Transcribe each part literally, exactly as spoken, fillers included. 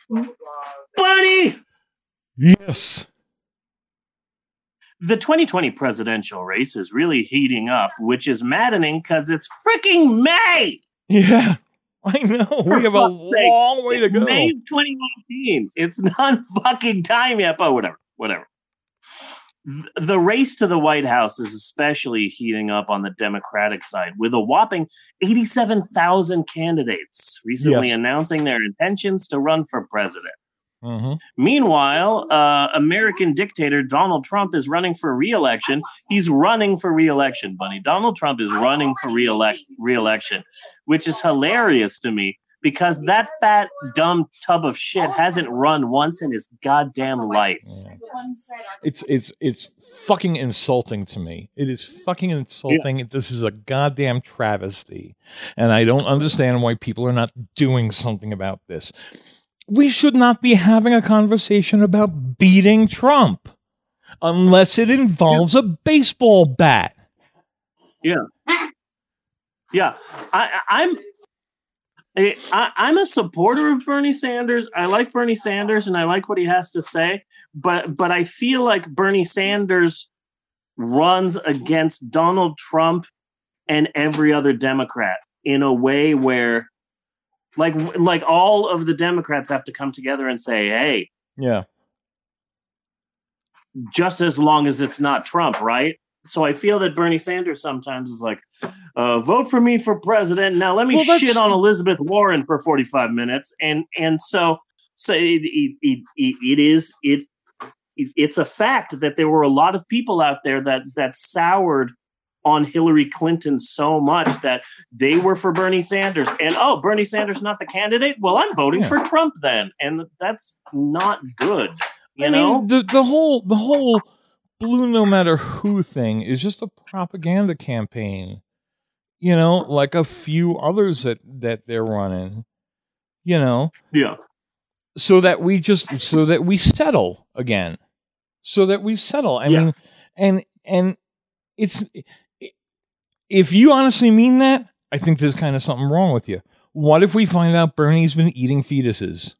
Buddy! Yes. The twenty twenty presidential race is really heating up, which is maddening because it's freaking May! Yeah, I know. For we have a fuck's sake. long way to It's go. May of twenty nineteen. It's not fucking time yet, but whatever. Whatever. The race to the White House is especially heating up on the Democratic side, with a whopping eighty-seven thousand candidates recently Yes. announcing their intentions to run for president. Mm-hmm. Meanwhile, uh, American dictator Donald Trump is running for re-election. He's running for re-election, Bunny. Donald Trump is running for re-elect- re-election, which is hilarious to me because that fat, dumb tub of shit hasn't run once in his goddamn life. Yeah. It's it's it's fucking insulting to me. It is fucking insulting. Yeah. This is a goddamn travesty, and I don't understand why people are not doing something about this. We should not be having a conversation about beating Trump unless it involves yeah. a baseball bat. Yeah. Yeah. I, I'm I, I'm a supporter of Bernie Sanders. I like Bernie Sanders and I like what he has to say, but but I feel like Bernie Sanders runs against Donald Trump and every other Democrat in a way where Like, like all of the Democrats have to come together and say, hey, yeah, just as long as it's not Trump, right? So I feel that Bernie Sanders sometimes is like, uh, vote for me for president. Now let me well, shit on Elizabeth Warren for forty-five minutes. And and so so it it, it, it, it is it, it it's a fact that there were a lot of people out there that that soured on Hillary Clinton so much that they were for Bernie Sanders. And, oh, Bernie Sanders not the candidate? Well, I'm voting yeah. for Trump then. And that's not good. You I know? mean, the, the whole the whole blue no matter who thing is just a propaganda campaign. You know, like a few others that, that they're running. You know? Yeah. So that we just, so that we settle again. So that we settle. I yeah. mean, and, and it's, if you honestly mean that, I think there's kind of something wrong with you. What if we find out Bernie's been eating fetuses?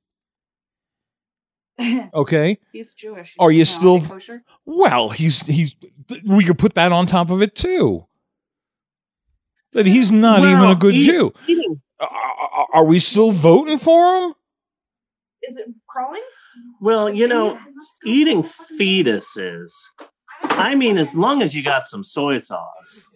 Okay, he's Jewish. Are you still? Kosher? Well, he's he's. We could put that on top of it too. That he's not well, even a good he, Jew. He, are, are we still voting for him? Is it crawling? Well, you know, eating fetuses. I mean, as long as you got some soy sauce,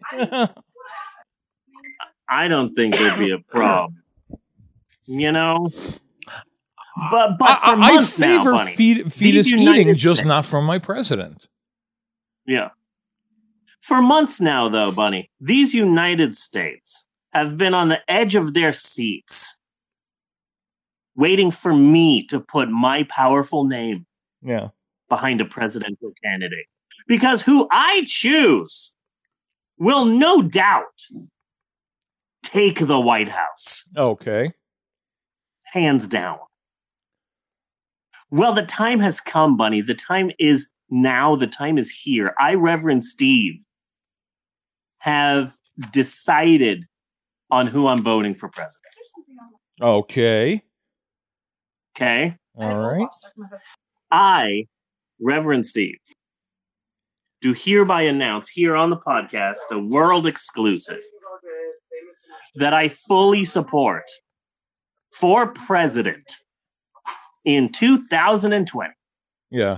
I don't think there'd be a problem. You know, but but for I, months I favor now, Bunny, feet, fetus eating, just States. Not from my president. Yeah, for months now, though, Bunny, these United States have been on the edge of their seats, waiting for me to put my powerful name, yeah, behind a presidential candidate. Because who I choose will no doubt take the White House. Okay. Hands down. Well, the time has come, Bunny. The time is now. The time is here. I, Reverend Steve, have decided on who I'm voting for president. Okay. Okay. All right. I, Reverend Steve, do hereby announce here on the podcast, a world exclusive, that I fully support for president in two thousand twenty. Yeah.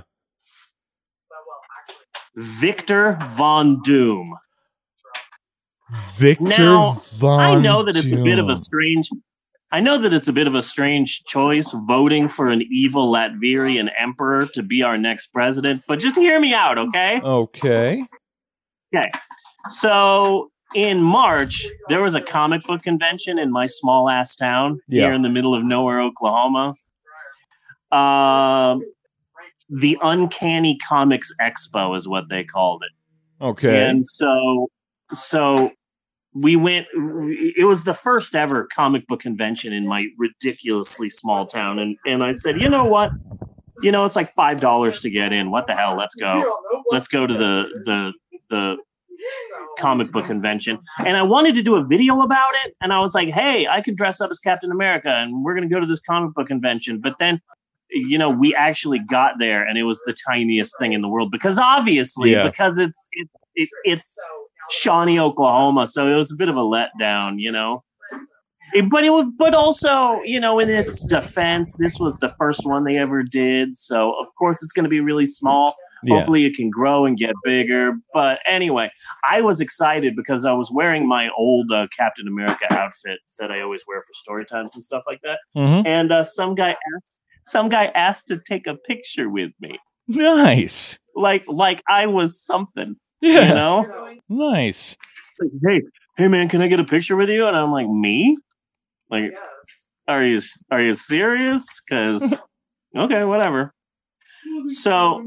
Victor Von Doom. Victor now, Von I know that it's Doom. a bit of a strange I know that it's a bit of a strange choice voting for an evil Latvian emperor to be our next president, but just hear me out, okay? Okay. Okay. So in March, there was a comic book convention in my small ass town yeah. here in the middle of nowhere, Oklahoma. Um, the Uncanny Comics Expo is what they called it. Okay. And so, so we went, it was the first ever comic book convention in my ridiculously small town. And, and I said, you know what? You know, it's like five dollars to get in. What the hell? Let's go. Let's go to the, the, the comic book convention. And I wanted to do a video about it. And I was like, hey, I could dress up as Captain America and we're going to go to this comic book convention. But then you know, we actually got there, and it was the tiniest thing in the world because obviously, Yeah. because it's it, it, it's Shawnee, Oklahoma, so it was a bit of a letdown, you know. It, but it was, but also, you know, in its defense, this was the first one they ever did, so of course it's going to be really small. Yeah. Hopefully it can grow and get bigger. But anyway, I was excited because I was wearing my old uh, Captain America outfit that I always wear for story times and stuff like that. Mm-hmm. And uh, some guy asked, some guy asked to take a picture with me, Nice. like like I was something. Yeah. You know, Nice. it's like, hey, hey, man, can I get a picture with you? And I'm like, me? Like, are you are you serious? Because okay, whatever. So.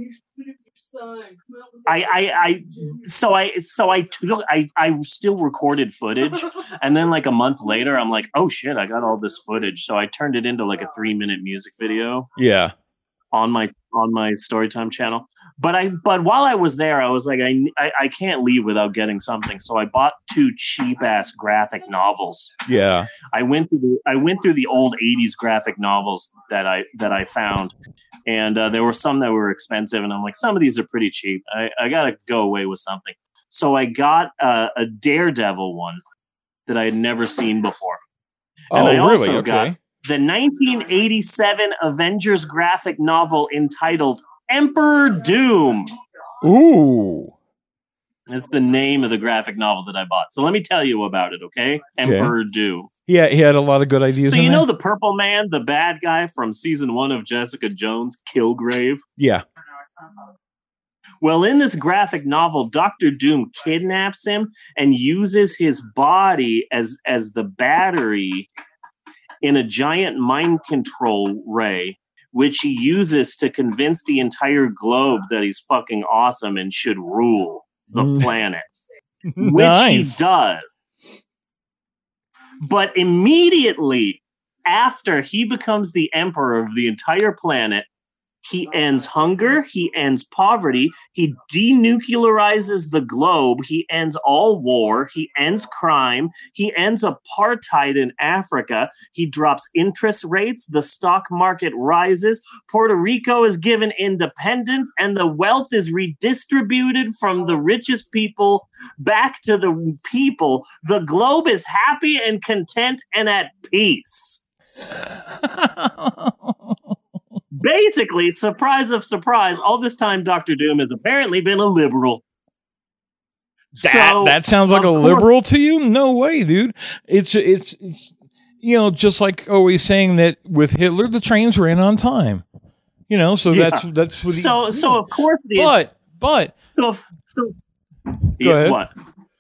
I, I, I, so I, so I took, I, I still recorded footage, and then like a month later, I'm like, oh shit, I got all this footage. So I turned it into like a three minute music video Yeah. on my on my Storytime channel. But I, but while I was there, I was like, I, I, I can't leave without getting something. So I bought two cheap ass graphic novels. Yeah. I went through the, I went through the old eighties graphic novels that I that I found. And uh, there were some that were expensive, and I'm like, some of these are pretty cheap. I, I got to go away with something. So I got uh, a Daredevil one that I had never seen before. And oh, I also really? Okay. got the nineteen eighty-seven Avengers graphic novel entitled Emperor Doom. Ooh. That's the name of the graphic novel that I bought. So let me tell you about it, okay? Emperor Doom. Yeah, he had a lot of good ideas. So in you there? know the Purple Man, the bad guy from season one of Jessica Jones, Kilgrave? Yeah. Well, in this graphic novel, Doctor Doom kidnaps him and uses his body as, as the battery in a giant mind control ray, which he uses to convince the entire globe that he's fucking awesome and should rule the planet, which Nice. he does. But immediately after he becomes the emperor of the entire planet, he ends hunger, he ends poverty, he denuclearizes the globe, he ends all war, he ends crime, he ends apartheid in Africa, he drops interest rates, the stock market rises, Puerto Rico is given independence, and the wealth is redistributed from the richest people back to the people. The globe is happy and content and at peace. Basically, surprise of surprise, all this time Doctor Doom has apparently been a liberal. That, so, that sounds like a course, liberal to you? No way, dude. It's, it's it's you know, just like always saying that with Hitler the trains ran on time. You know, so yeah. that's that's what he, So so of course the But but so so Go yeah, ahead. what?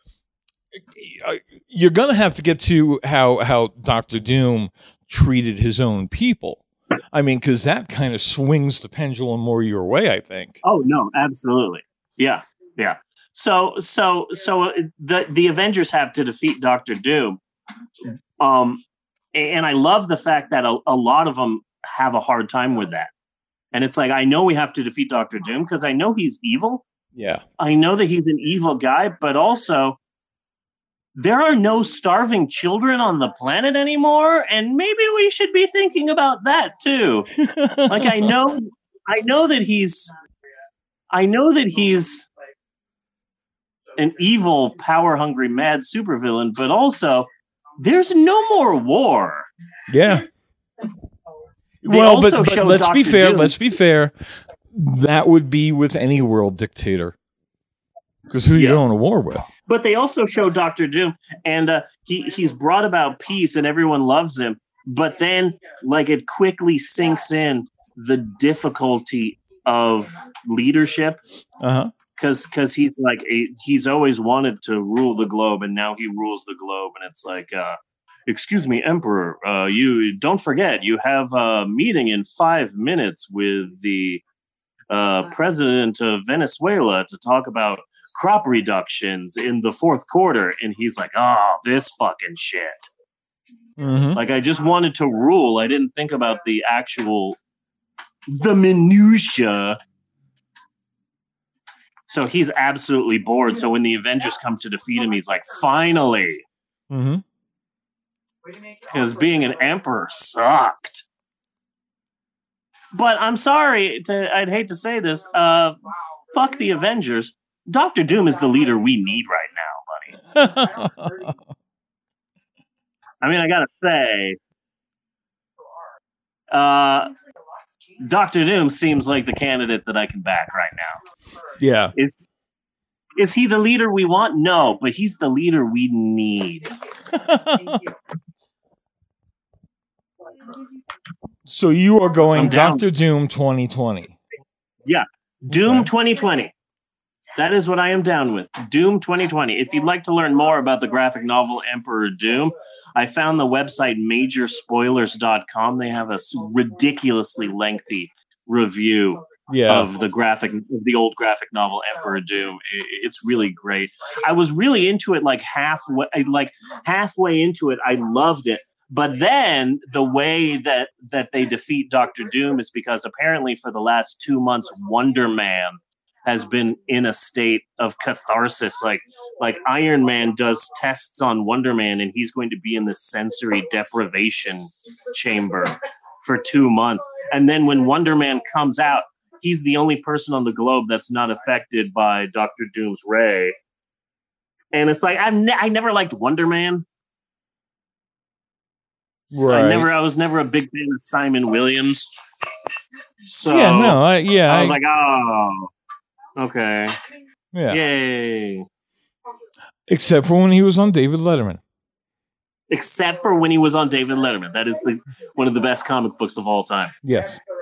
You're going to have to get to how how Doctor Doom treated his own people. I mean, because that kind of swings the pendulum more your way, I think. Oh no, absolutely. Yeah, yeah. So so so the the Avengers have to defeat Doctor Doom. Um and I love the fact that a, a lot of them have a hard time with that. And it's like, I know we have to defeat Doctor Doom because I know he's evil. Yeah. I know that he's an evil guy, but also there are no starving children on the planet anymore, and maybe we should be thinking about that too. Like I know I know that he's I know that he's an evil, power-hungry, mad supervillain, but also there's no more war. Yeah. They well, also but, but show let's Doctor be fair. Doom. Let's be fair. That would be with any world dictator. Because who are you Yeah. going to war with? But they also show Doctor Doom, and uh, he he's brought about peace, and everyone loves him. But then, like, it quickly sinks in the difficulty of leadership, Uh-huh. because because he's like a, he's always wanted to rule the globe, and now he rules the globe, and it's like, uh, excuse me, Emperor, uh, you don't forget you have a meeting in five minutes with the uh, president of Venezuela to talk about crop reductions in the fourth quarter. And he's like, oh, this fucking shit. Mm-hmm. Like, I just wanted to rule. I didn't think about the actual, the minutia. So he's absolutely bored. So when the Avengers come to defeat him, he's like, finally. Mm-hmm. Because being an emperor sucked. But I'm sorry, to, I'd hate to say this. Uh, fuck the Avengers. Doctor Doom is the leader we need right now, buddy. I mean, I gotta say, uh, Doctor Doom seems like the candidate that I can back right now. Yeah. Is is he the leader we want? No, but he's the leader we need. So you are going I'm down. Doctor Doom twenty twenty. Yeah. Doom Okay. twenty twenty. That is what I am down with. Doom twenty twenty. If you'd like to learn more about the graphic novel Emperor Doom, I found the website major spoilers dot com. They have a ridiculously lengthy review Yeah. of the graphic, of the old graphic novel Emperor Doom. It's really great. I was really into it, like halfway, like halfway into it. I loved it. But then the way that, that they defeat Doctor Doom is because apparently for the last two months, Wonder Man has been in a state of catharsis. Like, like Iron Man does tests on Wonder Man, and he's going to be in the sensory deprivation chamber for two months. And then when Wonder Man comes out, he's the only person on the globe that's not affected by Doctor Doom's ray. And it's like, I've ne- I never liked Wonder Man. Right. I never, I was never a big fan of Simon Williams. So yeah, no, I, yeah. I was I, like, oh, okay. yeah. Yay. Except for when he was on David Letterman. Except for when he was on David Letterman. That is the one of the best comic books of all time. Yes.